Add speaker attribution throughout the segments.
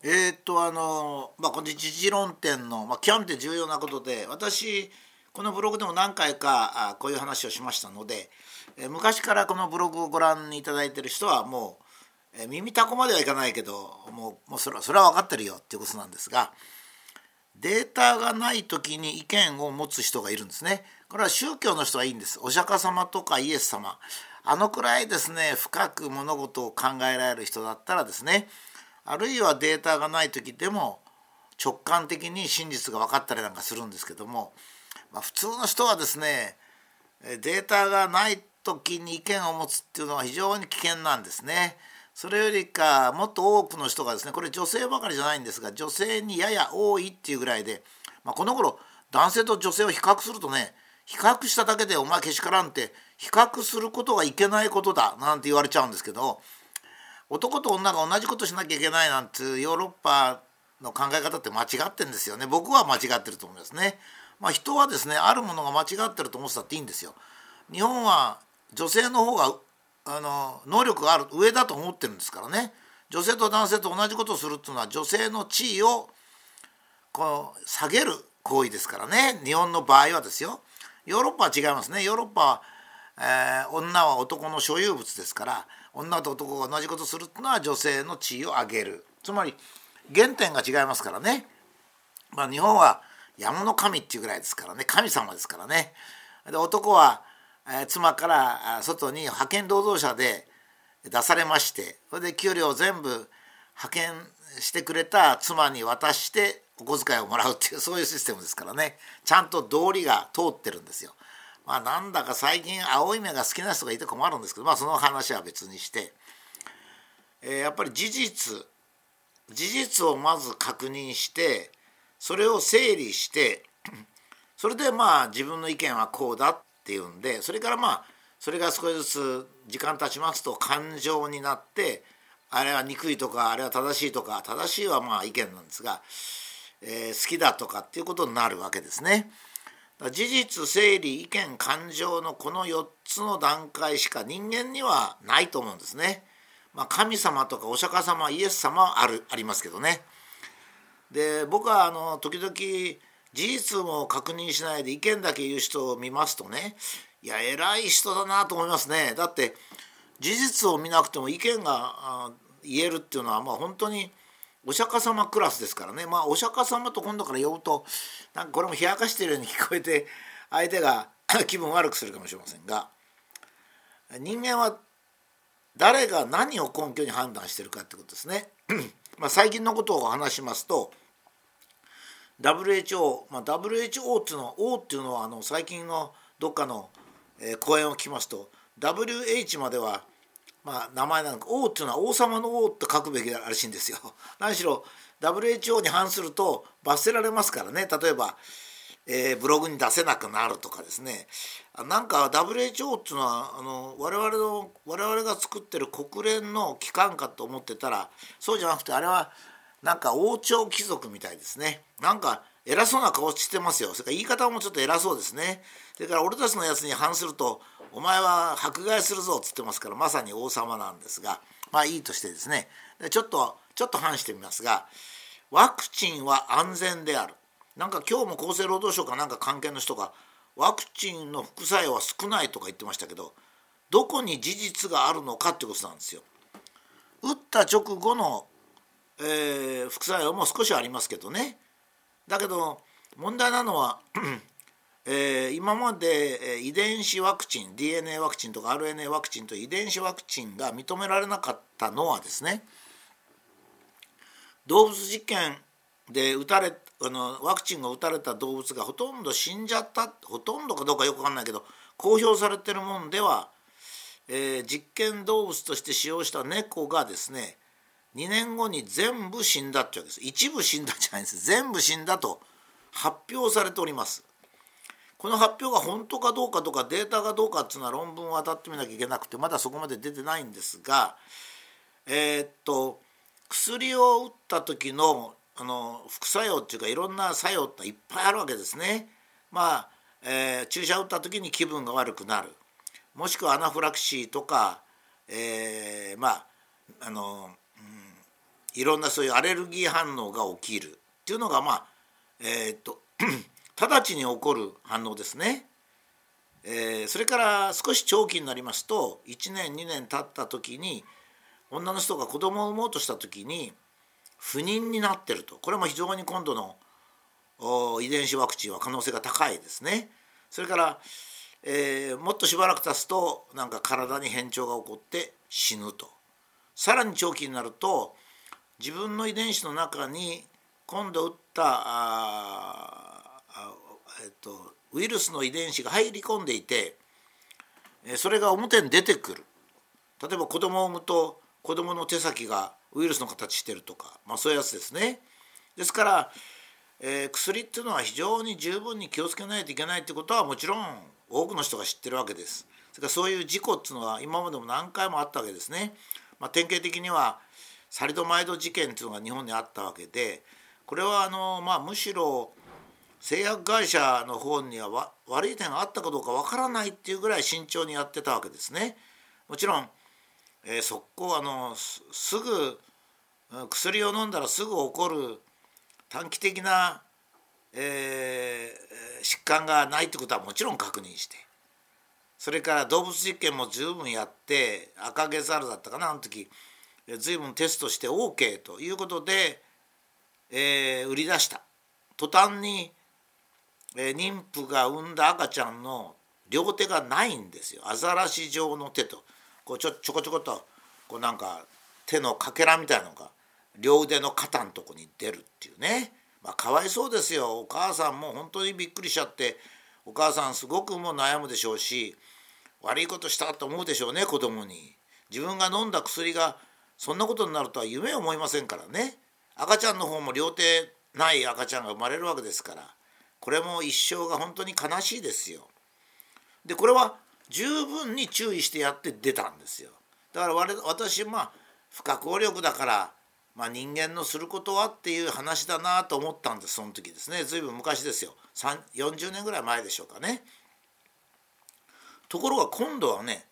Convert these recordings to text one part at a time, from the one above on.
Speaker 1: この時事論点の、極めて重要なことで、私このブログでも何回かこういう話をしましたので、昔からこのブログをご覧いただいている人はもう、耳たこまではいかないけどもうそれは分かってるよっていうことなんですが、データがない時に意見を持つ人がいるんですね。これは宗教の人はいいんです。お釈迦様とかイエス様、あのくらいですね深く物事を考えられる人だったらですね、あるいはデータがない時でも直感的に真実が分かったりなんかするんですけども、普通の人はですね、データがない時に意見を持つっていうのは非常に危険なんですね。それよりかもっと多くの人がですね、これ女性ばかりじゃないんですが、女性にやや多いっていうぐらいで、この頃男性と女性を比較するとね、比較しただけでお前けしからんって比較することがいけないことだなんて言われちゃうんですけど、男と女が同じことしなきゃいけないなんてヨーロッパの考え方って間違ってるんですよね。僕は間違ってると思いますね。人はですね、あるものが間違ってると思ってたっていいんですよ。日本は女性の方が能力がある上だと思ってるんですからね。女性と男性と同じことをするっていうのは女性の地位を下げる行為ですからね。日本の場合はですよ。ヨーロッパは違いますね。ヨーロッパは、女は男の所有物ですから、女と男が同じことをするっていうのは女性の地位を上げる、つまり原点が違いますからね。日本は山の神っていうぐらいですからね、神様ですからね。で男は、妻から外に派遣労働者で出されまして、それで給料を全部派遣してくれた妻に渡してお小遣いをもらうっていう、そういうシステムですからね。ちゃんと道理が通ってるんですよ。なんだか最近青い目が好きな人がいて困るんですけど、その話は別にして、やっぱり事実をまず確認して、それを整理して、それで自分の意見はこうだっていうんで、それからそれが少しずつ時間経ちますと感情になって、あれは憎いとかあれは正しいとか、正しいは意見なんですが、好きだとかっていうことになるわけですね。事実、整理、意見、感情のこの4つの段階しか人間にはないと思うんですね。神様とかお釈迦様、イエス様はありますけどね。で僕は時々事実も確認しないで意見だけ言う人を見ますとね、いや偉い人だなと思いますね。だって事実を見なくても意見が言えるっていうのは本当にお釈迦様クラスですからね。お釈迦様と今度から呼ぶとなんかこれも冷やかしているように聞こえて、相手が気分悪くするかもしれませんが、人間は誰が何を根拠に判断しているかってことですね。最近のことを話しますと WHO、WHO っていうのは O っていうのは最近のどっかの講演を聞きますと WH までは名前なんか O っていうのは王様の O って書くべきらしいんですよ。何しろ WHO に反すると罰せられますからね。例えば、ブログに出せなくなるとかですね。なんか WHO っていうのは我々が作ってる国連の機関かと思ってたら、そうじゃなくてあれはなんか王朝貴族みたいですね。なんか偉そうな顔してますよ。それから言い方もちょっと偉そうですね。それから俺たちのやつに反するとお前は迫害するぞっつってますから、まさに王様なんですが、いいとしてですね。でちょっと反してみますが、ワクチンは安全である。なんか今日も厚生労働省かなんか関係の人がワクチンの副作用は少ないとか言ってましたけど、どこに事実があるのかってことなんですよ。打った直後の、副作用も少しありますけどね。だけど問題なのは今まで遺伝子ワクチン DNA ワクチンとか RNA ワクチンと遺伝子ワクチンが認められなかったのはですね、動物実験でワクチンが打たれた動物がほとんど死んじゃった、ほとんどかどうかよく分かんないけど公表されてるもんでは、実験動物として使用した猫がですね2年後に全部死んだってわけです。一部死んだんじゃないんです。全部死んだと発表されております。この発表が本当かどうかとかデータがどうかっていうのは論文を当たってみなきゃいけなくて、まだそこまで出てないんですが、薬を打った時の副作用っていうかいろんな作用っていっぱいあるわけですね。注射を打った時に気分が悪くなる、もしくはアナフィラキシーとか、 いろんなそういうアレルギー反応が起きるっていうのが直ちに起こる反応ですね。それから少し長期になりますと1年2年経った時に女の人が子供を産もうとした時に不妊になってると、これも非常に今度の遺伝子ワクチンは可能性が高いですね。それから、もっとしばらく経つとなんか体に変調が起こって死ぬと。さらに長期になると自分の遺伝子の中に今度打ったウイルスの遺伝子が入り込んでいて、それが表に出てくる。例えば子供を産むと子供の手先がウイルスの形してるとか、そういうやつですね。ですから、薬っていうのは非常に十分に気をつけないといけないってことはもちろん多くの人が知ってるわけです。それからそういう事故っていうのは今までも何回もあったわけですね。典型的にはサリドマイド事件っていうのが日本にあったわけで、これはむしろ製薬会社の方には悪い点があったかどうかわからないっていうぐらい慎重にやってたわけですね。もちろん、速攻すぐ薬を飲んだらすぐ起こる短期的な、疾患がないってことはもちろん確認して、それから動物実験も十分やって、赤毛ザルだったかな、あの時随分テストして OK ということで、売り出した途端に、妊婦が産んだ赤ちゃんの両手がないんですよ。アザラシ状の手とちょこちょことなんか手のかけらみたいなのが両腕の肩のとこに出るっていうね。かわいそうですよ。お母さんも本当にびっくりしちゃって、お母さんすごくもう悩むでしょうし、悪いことしたと思うでしょうね。子供に自分が飲んだ薬がそんなことになるとは夢思いませんからね。赤ちゃんの方も両手ない赤ちゃんが生まれるわけですから、これも一生が本当に悲しいですよ。でこれは十分に注意してやって出たんですよ。だから私不可抗力だから、人間のすることはっていう話だなと思ったんです。その時ですね。ずいぶん昔ですよ。40年ぐらい前でしょうかね。ところが今度はね、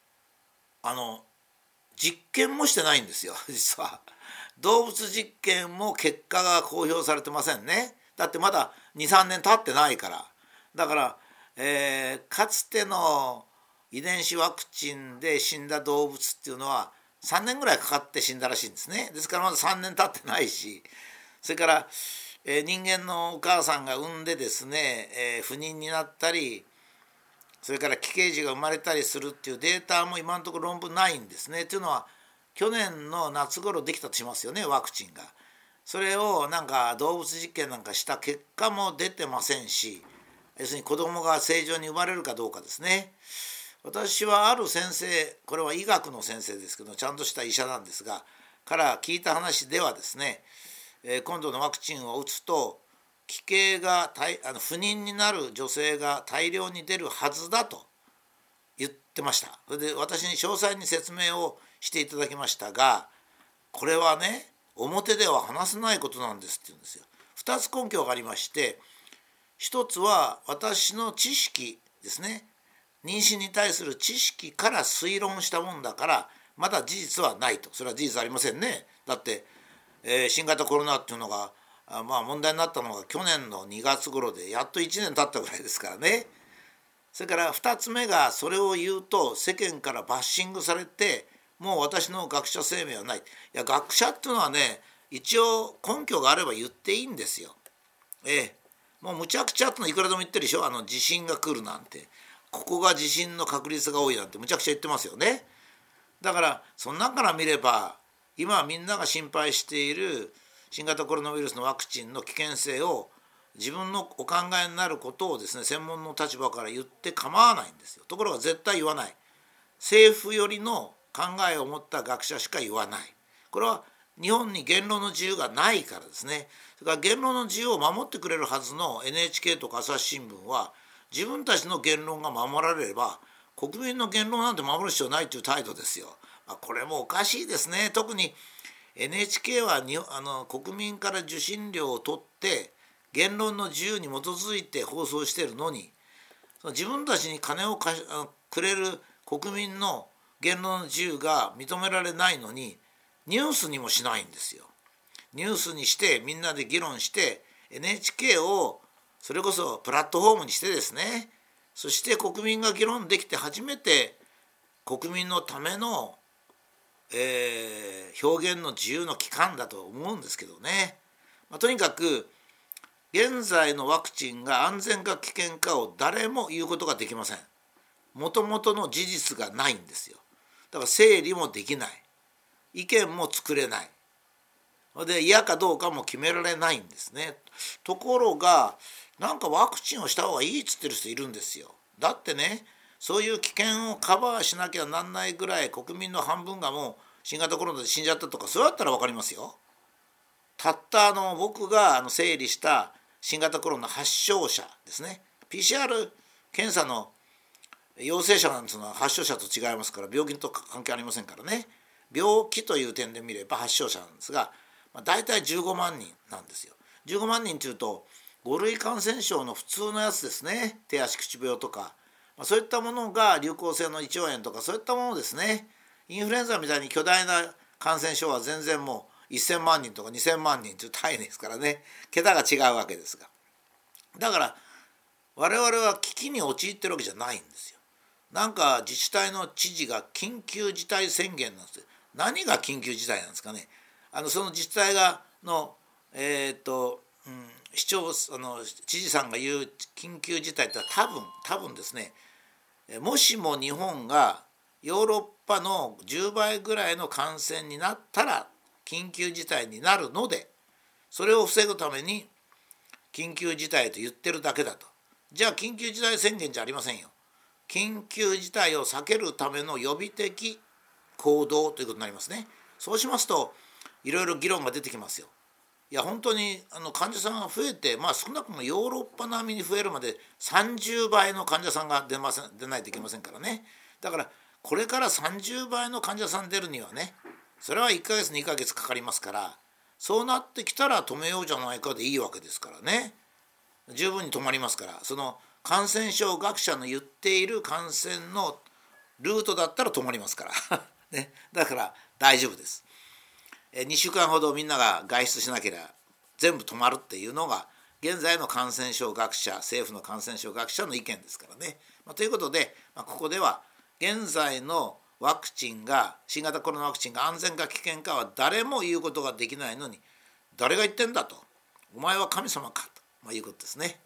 Speaker 1: 実験もしてないんですよ。実は動物実験も結果が公表されてませんね。だってまだ 2,3 年経ってないから。だから、かつての遺伝子ワクチンで死んだ動物っていうのは3年ぐらいかかって死んだらしいんですね。ですからまだ3年経ってないし、それから、人間のお母さんが産んでですね、不妊になったり、それから奇形児が生まれたりするっていうデータも今のところ論文ないんですね。というのは去年の夏頃できたとしますよね、ワクチンが。それをなんか動物実験なんかした結果も出てませんし、要するに子供が正常に生まれるかどうかですね。私はある先生、これは医学の先生ですけどちゃんとした医者なんですが、から聞いた話ではですね、今度のワクチンを打つと奇形が不妊になる女性が大量に出るはずだと言ってました。それで私に詳細に説明をしていただきましたが、これはね表では話せないことなんですって言うんですよ。2つ根拠がありまして、1つは私の知識ですね。妊娠に対する知識から推論したもんだからまだ事実はないと。それは事実ありませんね。だって、新型コロナっていうのが問題になったのが去年の2月頃でやっと1年経ったぐらいですからね。それから2つ目が、それを言うと世間からバッシングされてもう私の学者生命はない。いや学者っていうのはね、一応根拠があれば言っていいんですよ。もうむちゃくちゃってのいくらでも言ってるでしょ。地震が来るなんて、ここが地震の確率が多いなんてむちゃくちゃ言ってますよね。だからそんなんから見れば今みんなが心配している新型コロナウイルスのワクチンの危険性を自分のお考えになることをですね、専門の立場から言って構わないんですよ。ところが絶対言わない。政府寄りの考えを持った学者しか言わない。これは日本に言論の自由がないからですね。それから言論の自由を守ってくれるはずの NHK とか朝日新聞は自分たちの言論が守られれば国民の言論なんて守る必要ないという態度ですよ。これもおかしいですね。特に NHK は国民から受信料を取って言論の自由に基づいて放送しているのに、自分たちに金をくれる国民の言論の自由が認められないのにニュースにもしないんですよ。 ニュースにしてみんなで議論して NHK をそれこそプラットフォームにしてですね、そして国民が議論できて初めて国民のための、表現の自由の機関だと思うんですけどね。とにかく現在のワクチンが安全か危険かを誰も言うことができません。もともとの事実がないんですよ。だから整理もできない、意見も作れない、で嫌かどうかも決められないんですね。ところがなんかワクチンをした方がいいっつってる人いるんですよ。だってね、そういう危険をカバーしなきゃなんないぐらい国民の半分がもう新型コロナで死んじゃったとか、そうやったら分かりますよ。たった僕が整理した新型コロナ発症者ですね、 PCR 検査の陽性者なんていうのは発症者と違いますから、病気と関係ありませんからね、病気という点で見れば発症者なんですが、大体15万人なんですよ。15万人というと5類感染症の普通のやつですね、手足口病とか、そういったものが流行性の胃腸炎とかそういったものですね。インフルエンザみたいに巨大な感染症は全然もう1000万人とか2000万人という単位ですからね、桁が違うわけですが、だから我々は危機に陥ってるわけじゃないんですよ。なんか自治体の知事が緊急事態宣言なんですよ。何が緊急事態なんですかね。その自治体の市長知事さんが言う緊急事態って多分ですね、もしも日本がヨーロッパの10倍ぐらいの感染になったら緊急事態になるので、それを防ぐために緊急事態と言ってるだけだと。じゃあ緊急事態宣言じゃありませんよ。緊急事態を避けるための予備的行動ということになりますね。そうしますといろいろ議論が出てきますよ。いや本当に患者さんが増えて、少なくともヨーロッパ並みに増えるまで30倍の患者さんが出ないといけませんからね。だからこれから30倍の患者さん出るにはね、それは1ヶ月2ヶ月かかりますから、そうなってきたら止めようじゃないかでいいわけですからね。十分に止まりますから、その感染症学者の言っている感染のルートだったら止まりますからね、だから大丈夫です。2週間ほどみんなが外出しなければ全部止まるっていうのが現在の感染症学者、政府の感染症学者の意見ですからね。ということで、ここでは現在のワクチンが、新型コロナワクチンが安全か危険かは誰も言うことができないのに、誰が言ってんだと、お前は神様かということですね。